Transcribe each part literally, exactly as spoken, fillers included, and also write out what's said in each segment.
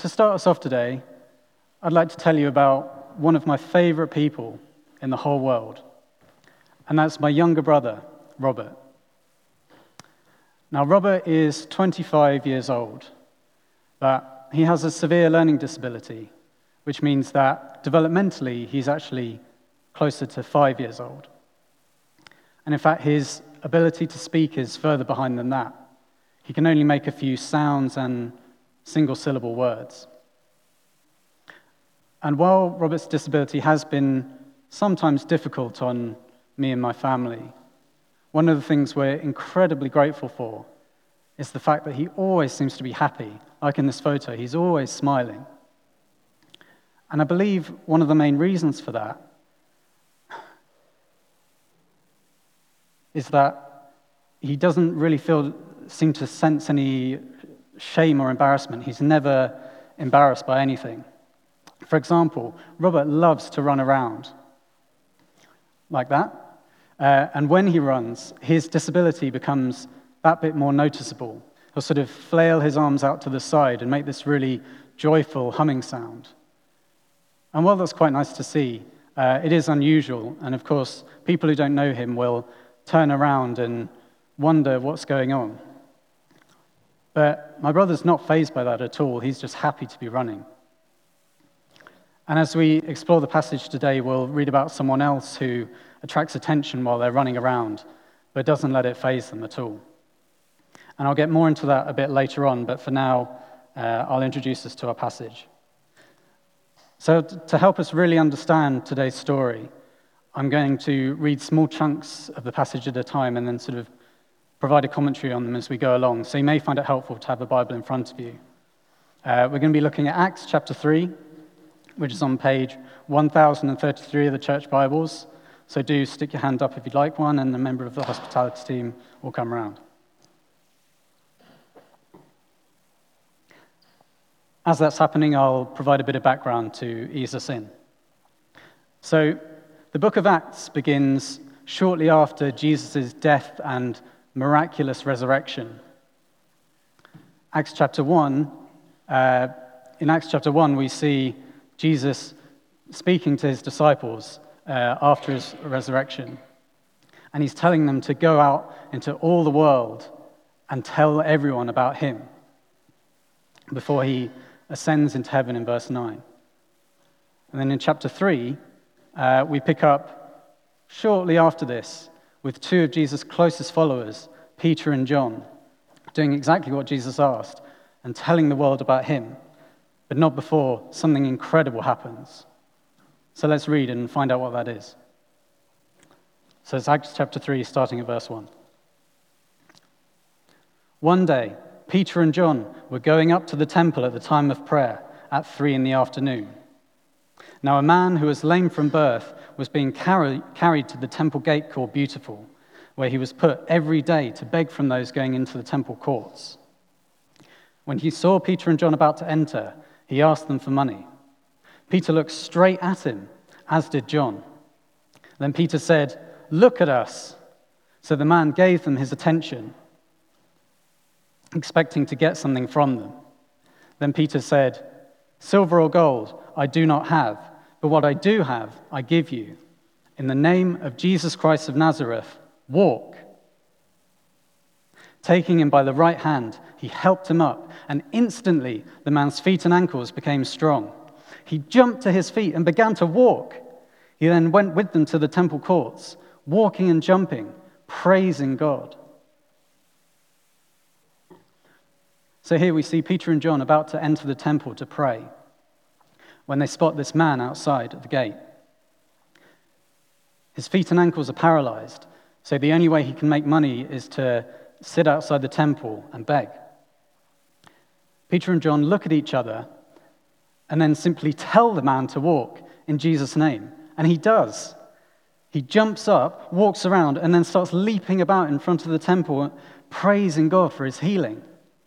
To start us off today, I'd like to tell you about one of my favorite people in the whole world, and that's my younger brother, Robert. Now, Robert is twenty-five years old, but he has a severe learning disability, which means that developmentally he's actually closer to five years old. And in fact, his ability to speak is further behind than that. He can only make a few sounds and single-syllable words. And while Robert's disability has been sometimes difficult on me and my family, one of the things we're incredibly grateful for is the fact that he always seems to be happy. Like in this photo, he's always smiling. And I believe one of the main reasons for that is that he doesn't really feel, seem to sense any shame or embarrassment. He's never embarrassed by anything. For example, Robert loves to run around like that. Uh, and when he runs, his disability becomes that bit more noticeable. He'll sort of flail his arms out to the side and make this really joyful humming sound. And while that's quite nice to see, uh, it is unusual. And of course, people who don't know him will turn around and wonder what's going on. But my brother's not fazed by that at all. He's just happy to be running. And as we explore the passage today, we'll read about someone else who attracts attention while they're running around, but doesn't let it faze them at all. And I'll get more into that a bit later on, but for now, uh, I'll introduce us to our passage. So to help us really understand today's story, I'm going to read small chunks of the passage at a time and then sort of provide a commentary on them as we go along. So you may find it helpful to have a Bible in front of you. Uh, we're going to be looking at Acts chapter three, which is on page one thousand thirty-three of the church Bibles. So do stick your hand up if you'd like one, and a member of the hospitality team will come around. As that's happening, I'll provide a bit of background to ease us in. So the book of Acts begins shortly after Jesus' death and miraculous resurrection. Acts chapter one, uh, in Acts chapter one, we see Jesus speaking to his disciples uh, after his resurrection. And he's telling them to go out into all the world and tell everyone about him before he ascends into heaven in verse nine. And then in chapter three, uh, we pick up shortly after this with two of Jesus' closest followers, Peter and John, doing exactly what Jesus asked and telling the world about him, but not before something incredible happens. So let's read and find out what that is. So it's Acts chapter three, starting at verse one. One day, Peter and John were going up to the temple at the time of prayer at three in the afternoon. Now a man who was lame from birth was being carry, carried to the temple gate called Beautiful, where he was put every day to beg from those going into the temple courts. When he saw Peter and John about to enter, he asked them for money. Peter looked straight at him, as did John. Then Peter said, "Look at us." So the man gave them his attention, expecting to get something from them. Then Peter said, "Silver or gold I do not have, but what I do have I give you. In the name of Jesus Christ of Nazareth, walk." Taking him by the right hand, he helped him up, and instantly the man's feet and ankles became strong. He jumped to his feet and began to walk. He then went with them to the temple courts, walking and jumping, praising God. So here we see Peter and John about to enter the temple to pray when they spot this man outside at the gate. His feet and ankles are paralyzed, so the only way he can make money is to sit outside the temple and beg. Peter and John look at each other and then simply tell the man to walk in Jesus' name, and he does. He jumps up, walks around, and then starts leaping about in front of the temple, praising God for his healing.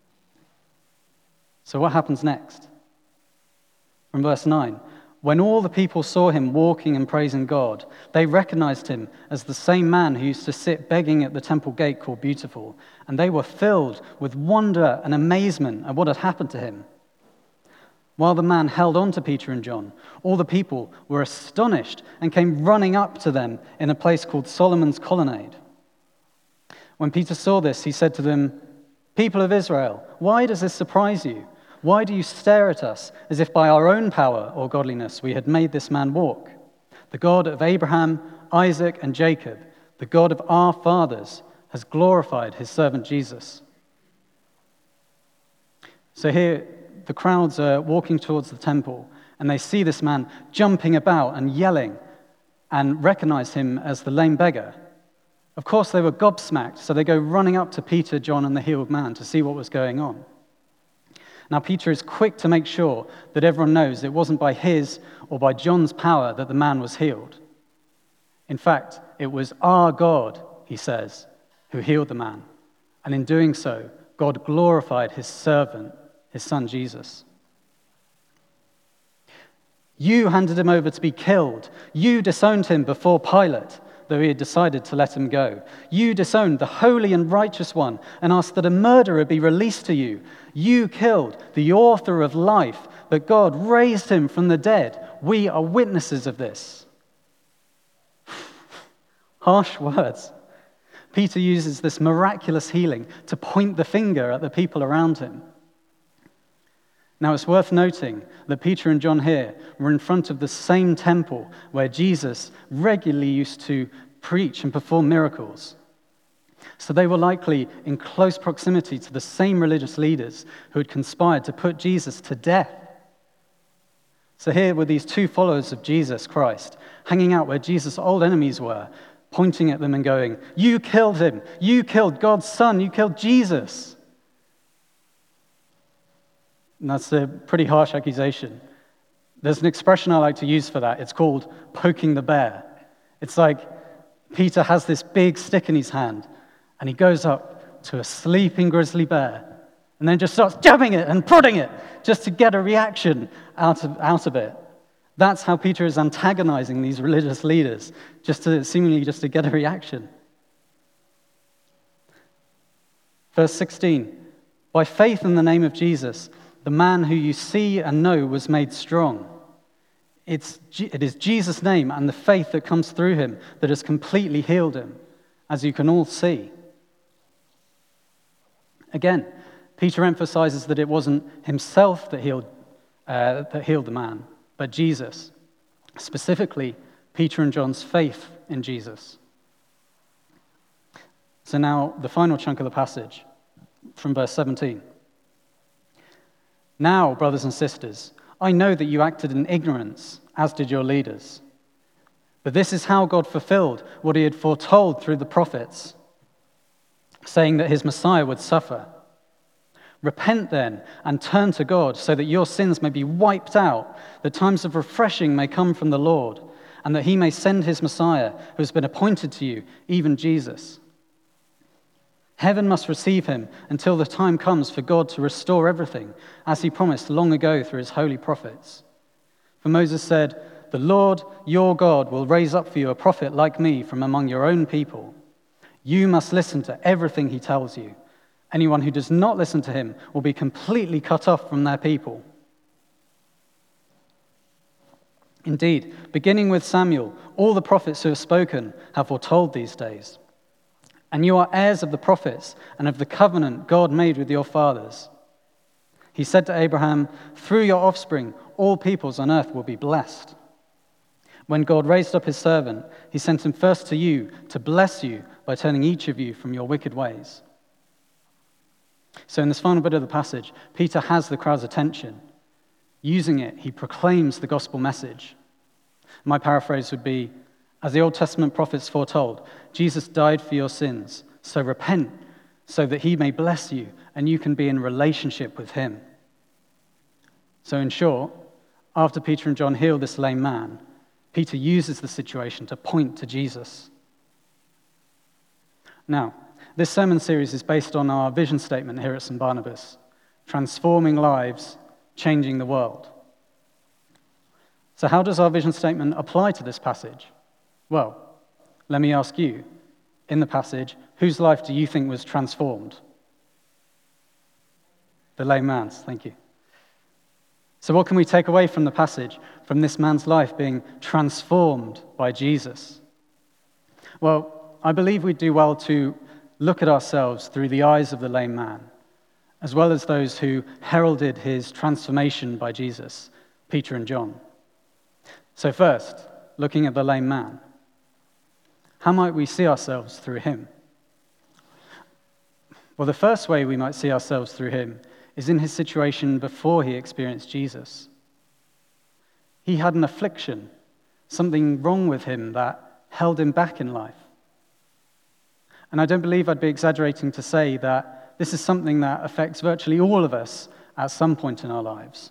So what happens next? From verse nine, when all the people saw him walking and praising God, they recognized him as the same man who used to sit begging at the temple gate called Beautiful, and they were filled with wonder and amazement at what had happened to him. While the man held on to Peter and John, all the people were astonished and came running up to them in a place called Solomon's Colonnade. When Peter saw this, he said to them, "People of Israel, why does this surprise you? Why do you stare at us as if by our own power or godliness we had made this man walk? The God of Abraham, Isaac, and Jacob, the God of our fathers, has glorified his servant Jesus." So here, the crowds are walking towards the temple, and they see this man jumping about and yelling and recognize him as the lame beggar. Of course, they were gobsmacked, so they go running up to Peter, John, and the healed man to see what was going on. Now, Peter is quick to make sure that everyone knows it wasn't by his or by John's power that the man was healed. In fact, it was our God, he says, who healed the man. And in doing so, God glorified his servant, his son Jesus. You handed him over to be killed. You disowned him before Pilate, though he had decided to let him go. You disowned the holy and righteous one and asked that a murderer be released to you. You killed the author of life, but God raised him from the dead. We are witnesses of this. Harsh words. Peter uses this miraculous healing to point the finger at the people around him. Now, it's worth noting that Peter and John here were in front of the same temple where Jesus regularly used to preach and perform miracles. So they were likely in close proximity to the same religious leaders who had conspired to put Jesus to death. So here were these two followers of Jesus Christ, hanging out where Jesus' old enemies were, pointing at them and going, "You killed him. You killed God's son. You killed Jesus." And that's a pretty harsh accusation. There's an expression I like to use for that. It's called poking the bear. It's like Peter has this big stick in his hand, and he goes up to a sleeping grizzly bear, and then just starts jabbing it and prodding it just to get a reaction out of, out of it. That's how Peter is antagonizing these religious leaders, just to seemingly just to get a reaction. Verse sixteen, by faith in the name of Jesus, the man who you see and know was made strong. It's, it is Jesus' name and the faith that comes through him that has completely healed him, as you can all see. Again, Peter emphasizes that it wasn't himself that healed, uh, that healed the man, but Jesus. Specifically, Peter and John's faith in Jesus. So now, the final chunk of the passage, from verse seventeen. Now, brothers and sisters, I know that you acted in ignorance, as did your leaders. But this is how God fulfilled what he had foretold through the prophets, saying that his Messiah would suffer. Repent then and turn to God so that your sins may be wiped out, that times of refreshing may come from the Lord, and that he may send his Messiah, who has been appointed to you, even Jesus. Heaven must receive him until the time comes for God to restore everything, as he promised long ago through his holy prophets. For Moses said, "The Lord, your God, will raise up for you a prophet like me from among your own people. You must listen to everything he tells you. Anyone who does not listen to him will be completely cut off from their people." Indeed, beginning with Samuel, all the prophets who have spoken have foretold these days. And you are heirs of the prophets and of the covenant God made with your fathers. He said to Abraham, "Through your offspring, all peoples on earth will be blessed." When God raised up his servant, he sent him first to you to bless you by turning each of you from your wicked ways. So in this final bit of the passage, Peter has the crowd's attention. Using it, he proclaims the gospel message. My paraphrase would be, as the Old Testament prophets foretold, Jesus died for your sins, so repent, so that he may bless you and you can be in relationship with him. So in short, after Peter and John heal this lame man, Peter uses the situation to point to Jesus. Now, this sermon series is based on our vision statement here at Saint Barnabas, transforming lives, changing the world. So how does our vision statement apply to this passage? Well, let me ask you, in the passage, whose life do you think was transformed? The lame man's, thank you. So what can we take away from the passage, from this man's life being transformed by Jesus? Well, I believe we do well to look at ourselves through the eyes of the lame man, as well as those who heralded his transformation by Jesus, Peter and John. So first, looking at the lame man, how might we see ourselves through him? Well, the first way we might see ourselves through him is in his situation before he experienced Jesus. He had an affliction, something wrong with him that held him back in life. And I don't believe I'd be exaggerating to say that this is something that affects virtually all of us at some point in our lives.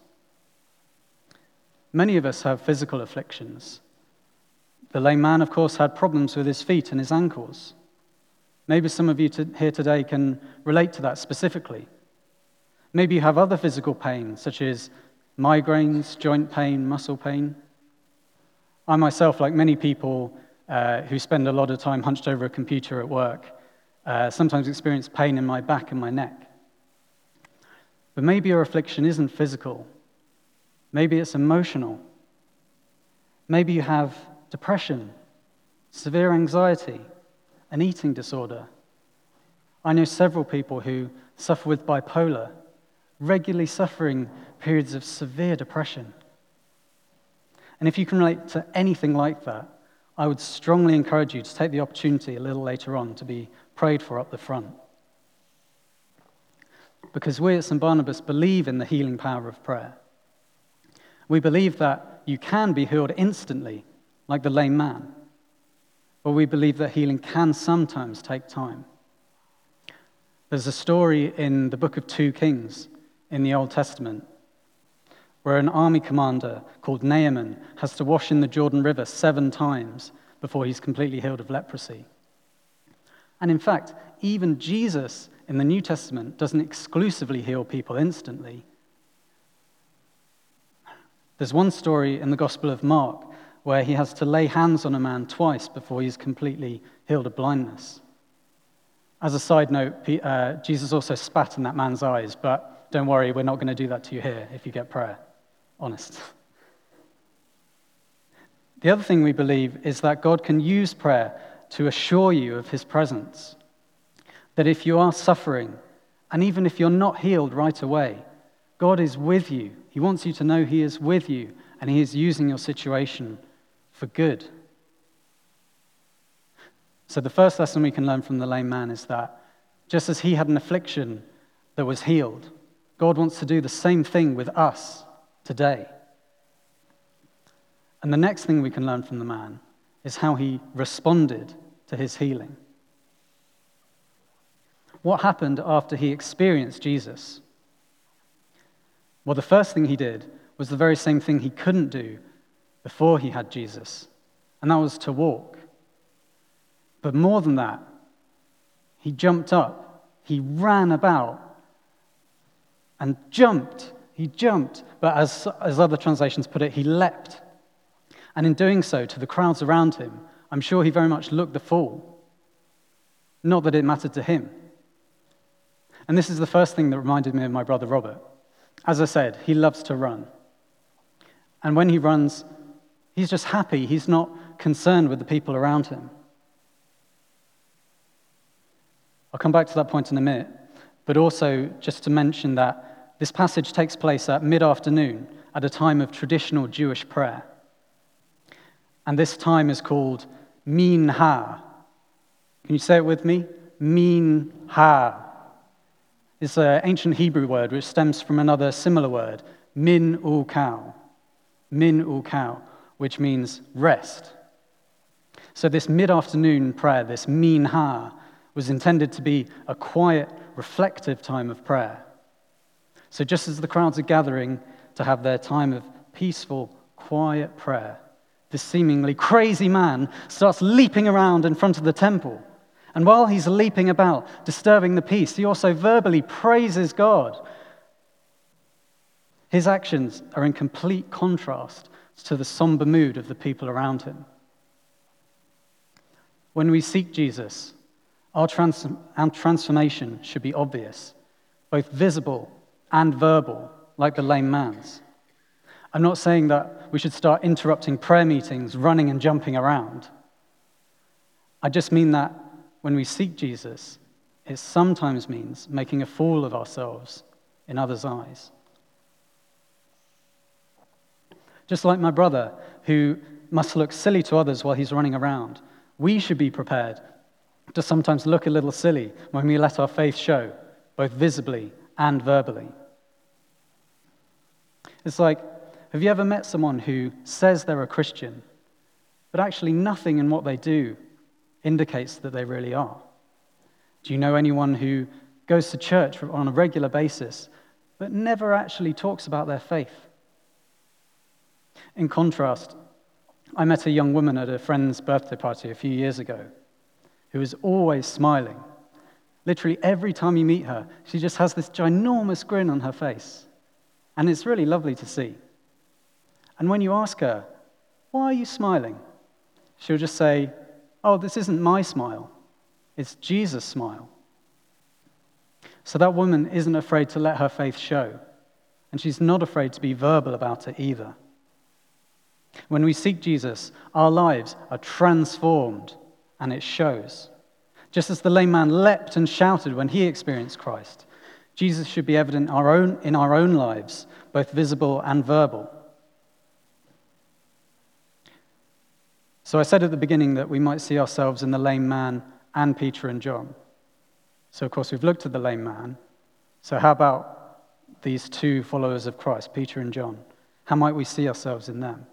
Many of us have physical afflictions. The lame man, of course, had problems with his feet and his ankles. Maybe some of you to, here today can relate to that specifically. Maybe you have other physical pain, such as migraines, joint pain, muscle pain. I myself, like many people uh, who spend a lot of time hunched over a computer at work, uh, sometimes experience pain in my back and my neck. But maybe your affliction isn't physical. Maybe it's emotional. Maybe you have depression, severe anxiety, an eating disorder. I know several people who suffer with bipolar, regularly suffering periods of severe depression. And if you can relate to anything like that, I would strongly encourage you to take the opportunity a little later on to be prayed for up the front. Because we at Saint Barnabas believe in the healing power of prayer. We believe that you can be healed instantly, like the lame man. But we believe that healing can sometimes take time. There's a story in the book of Two Kings in the Old Testament where an army commander called Naaman has to wash in the Jordan River seven times before he's completely healed of leprosy. And in fact, even Jesus in the New Testament doesn't exclusively heal people instantly. There's one story in the Gospel of Mark where he has to lay hands on a man twice before he's completely healed of blindness. As a side note, uh, Jesus also spat in that man's eyes, but don't worry, we're not going to do that to you here if you get prayer. Honest. The other thing we believe is that God can use prayer to assure you of his presence. That if you are suffering, and even if you're not healed right away, God is with you. He wants you to know he is with you, and he is using your situation for good. So the first lesson we can learn from the lame man is that just as he had an affliction that was healed, God wants to do the same thing with us today. And the next thing we can learn from the man is how he responded to his healing. What happened after he experienced Jesus? Well, the first thing he did was the very same thing he couldn't do before he had Jesus, and that was to walk. But more than that, he jumped up, he ran about, and jumped. He jumped, but as, as other translations put it, he leapt. And in doing so, to the crowds around him, I'm sure he very much looked the fool. Not that it mattered to him. And this is the first thing that reminded me of my brother Robert. As I said, he loves to run. And when he runs, he's just happy. He's not concerned with the people around him. I'll come back to that point in a minute, but also just to mention that this passage takes place at mid-afternoon at a time of traditional Jewish prayer. And this time is called Minha. Can you say it with me? Minha. It's an ancient Hebrew word which stems from another similar word, min ukau. Min ukau, which means rest. So this mid-afternoon prayer, this Minha, was intended to be a quiet, reflective time of prayer. So just as the crowds are gathering to have their time of peaceful, quiet prayer, this seemingly crazy man starts leaping around in front of the temple. And while he's leaping about, disturbing the peace, he also verbally praises God. His actions are in complete contrast to the somber mood of the people around him. When we seek Jesus, our, trans- our transformation should be obvious, both visible and verbal, like the lame man's. I'm not saying that we should start interrupting prayer meetings, running and jumping around. I just mean that when we seek Jesus, it sometimes means making a fool of ourselves in others' eyes. Just like my brother, who must look silly to others while he's running around, we should be prepared to sometimes look a little silly when we let our faith show, both visibly and verbally. It's like, have you ever met someone who says they're a Christian, but actually nothing in what they do indicates that they really are? Do you know anyone who goes to church on a regular basis, but never actually talks about their faith? In contrast, I met a young woman at a friend's birthday party a few years ago who is always smiling. Literally every time you meet her, she just has this ginormous grin on her face. And it's really lovely to see. And when you ask her, why are you smiling? She'll just say, oh, this isn't my smile. It's Jesus' smile. So that woman isn't afraid to let her faith show. And she's not afraid to be verbal about it either. When we seek Jesus, our lives are transformed, and it shows. Just as the lame man leapt and shouted when he experienced Christ, Jesus should be evident in our own, in our own lives, both visible and verbal. So I said at the beginning that we might see ourselves in the lame man and Peter and John. So of course we've looked at the lame man. So how about these two followers of Christ, Peter and John? How might we see ourselves in them?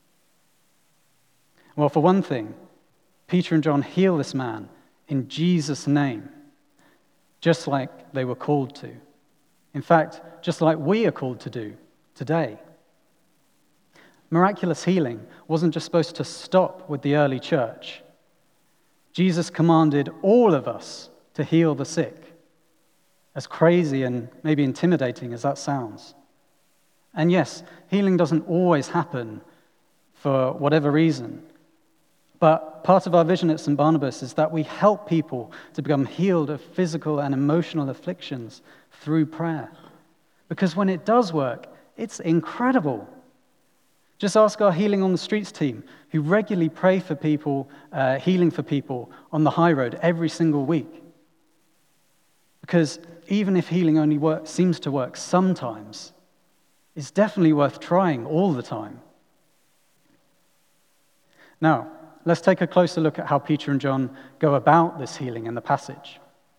Well, for one thing, Peter and John heal this man in Jesus' name, just like they were called to. In fact, just like we are called to do today. Miraculous healing wasn't just supposed to stop with the early church. Jesus commanded all of us to heal the sick, as crazy and maybe intimidating as that sounds. And yes, healing doesn't always happen for whatever reason. But part of our vision at Saint Barnabas is that we help people to become healed of physical and emotional afflictions through prayer. Because when it does work, it's incredible. Just ask our Healing on the Streets team, who regularly pray for people, uh, healing for people on the high road every single week. Because even if healing only work, seems to work sometimes, it's definitely worth trying all the time. Now, let's take a closer look at how Peter and John go about this healing in the passage.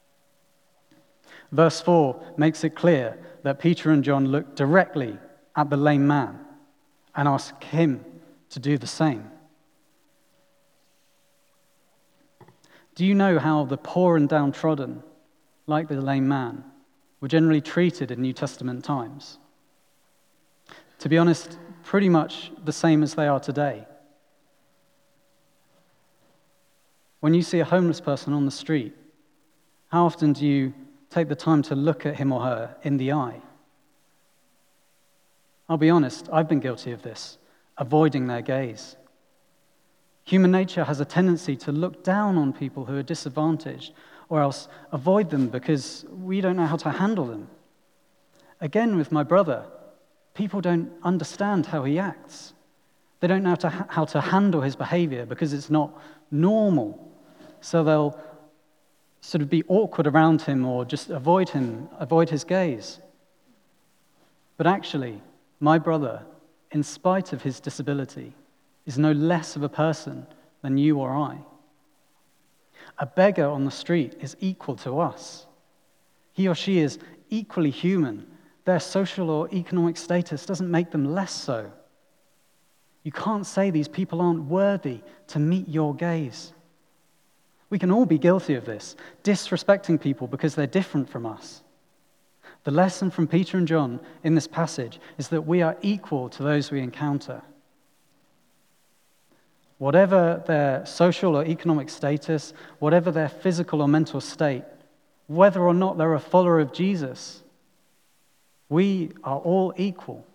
Verse four makes it clear that Peter and John look directly at the lame man and ask him to do the same. Do you know how the poor and downtrodden, like the lame man, were generally treated in New Testament times? To be honest, pretty much the same as they are today. When you see a homeless person on the street, how often do you take the time to look at him or her in the eye? I'll be honest, I've been guilty of this, avoiding their gaze. Human nature has a tendency to look down on people who are disadvantaged, or else avoid them because we don't know how to handle them. Again, with my brother, people don't understand how he acts. They don't know how to, how to handle his behavior because it's not normal. So they'll sort of be awkward around him or just avoid him, avoid his gaze. But actually, my brother, in spite of his disability, is no less of a person than you or I. A beggar on the street is equal to us. He or she is equally human. Their social or economic status doesn't make them less so. You can't say these people aren't worthy to meet your gaze. We can all be guilty of this, disrespecting people because they're different from us. The lesson from Peter and John in this passage is that we are equal to those we encounter. Whatever their social or economic status, whatever their physical or mental state, whether or not they're a follower of Jesus, we are all equal.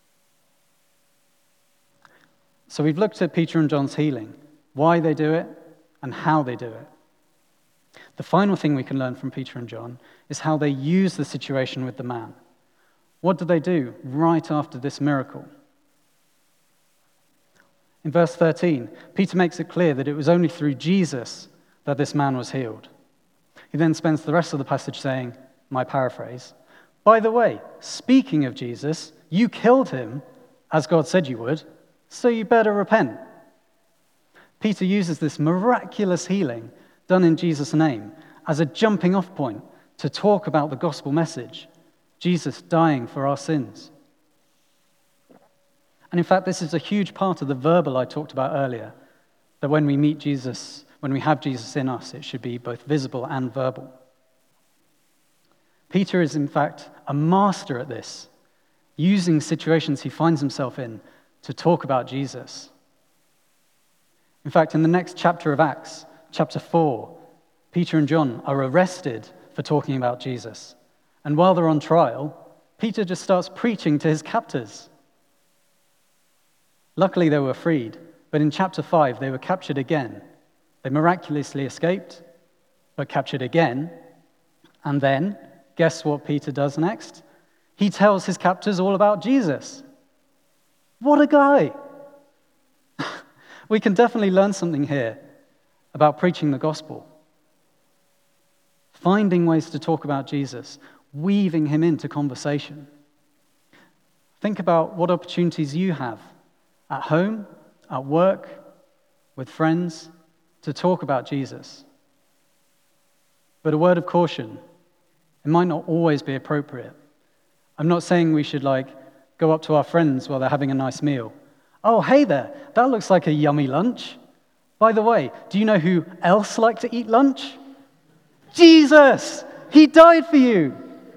So we've looked at Peter and John's healing, why they do it, and how they do it. The final thing we can learn from Peter and John is how they use the situation with the man. What do they do right after this miracle? In verse thirteen, Peter makes it clear that it was only through Jesus that this man was healed. He then spends the rest of the passage saying, my paraphrase, by the way, speaking of Jesus, you killed him as God said you would, so you better repent. Peter uses this miraculous healing done in Jesus' name as a jumping off point to talk about the gospel message, Jesus dying for our sins. And in fact, this is a huge part of the verbal I talked about earlier, that when we meet Jesus, when we have Jesus in us, it should be both visible and verbal. Peter is, in fact, a master at this, using situations he finds himself in to talk about Jesus. In fact, in the next chapter of Acts, chapter four, Peter and John are arrested for talking about Jesus. And while they're on trial, Peter just starts preaching to his captors. Luckily, they were freed, but in chapter five, they were captured again. They miraculously escaped, but captured again. And then, guess what Peter does next? He tells his captors all about Jesus. What a guy! We can definitely learn something here about preaching the gospel. Finding ways to talk about Jesus, weaving him into conversation. Think about what opportunities you have at home, at work, with friends, to talk about Jesus. But a word of caution, it might not always be appropriate. I'm not saying we should like go up to our friends while they're having a nice meal. Oh, hey there, that looks like a yummy lunch. By the way, do you know who else liked to eat lunch? Jesus! He died for you!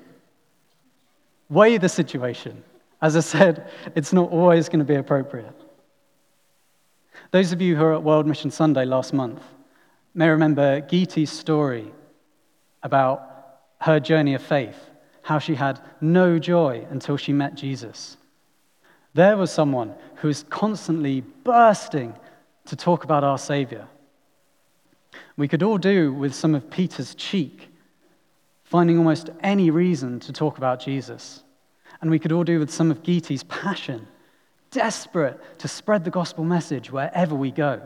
Weigh the situation. As I said, it's not always going to be appropriate. Those of you who were at World Mission Sunday last month may remember Geeti's story about her journey of faith, how she had no joy until she met Jesus. There was someone who was constantly bursting to talk about our Savior. We could all do with some of Peter's cheek, finding almost any reason to talk about Jesus. And we could all do with some of Geeti's passion, desperate to spread the gospel message wherever we go.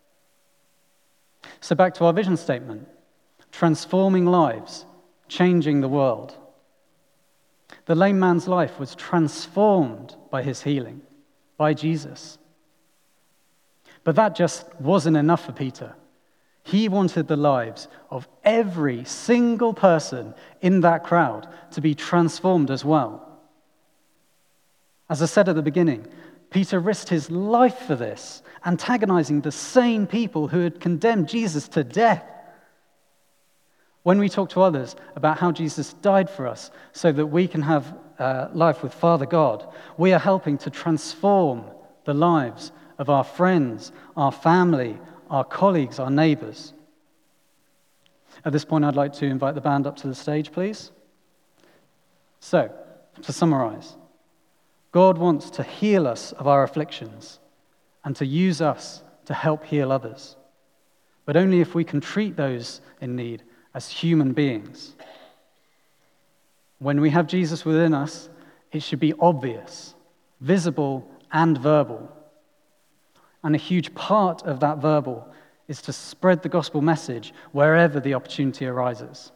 So back to our vision statement, transforming lives, changing the world. The lame man's life was transformed by his healing, by Jesus. But that just wasn't enough for Peter. He wanted the lives of every single person in that crowd to be transformed as well. As I said at the beginning, Peter risked his life for this, antagonizing the same people who had condemned Jesus to death. When we talk to others about how Jesus died for us so that we can have uh, life with Father God, we are helping to transform the lives of our friends, our family, our colleagues, our neighbors. At this point, I'd like to invite the band up to the stage, please. So, to summarize, God wants to heal us of our afflictions and to use us to help heal others, but only if we can treat those in need as human beings. When we have Jesus within us, it should be obvious, visible, and verbal. And a huge part of that verbal is to spread the gospel message wherever the opportunity arises.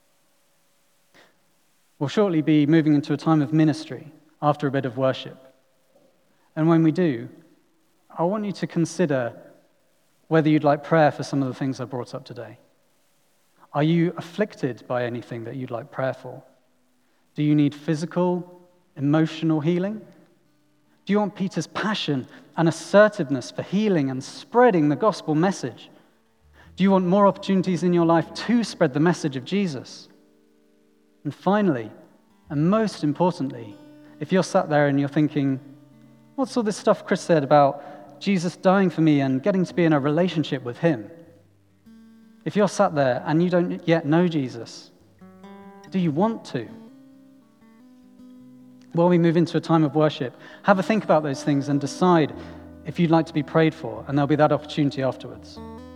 We'll shortly be moving into a time of ministry after a bit of worship. And when we do, I want you to consider whether you'd like prayer for some of the things I brought up today. Are you afflicted by anything that you'd like prayer for? Do you need physical, emotional healing? Do you want Peter's passion and assertiveness for healing and spreading the gospel message? Do you want more opportunities in your life to spread the message of Jesus? And finally, and most importantly, if you're sat there and you're thinking, what's all this stuff Chris said about Jesus dying for me and getting to be in a relationship with him? If you're sat there and you don't yet know Jesus, do you want to? While we move into a time of worship, have a think about those things and decide if you'd like to be prayed for, and there'll be that opportunity afterwards.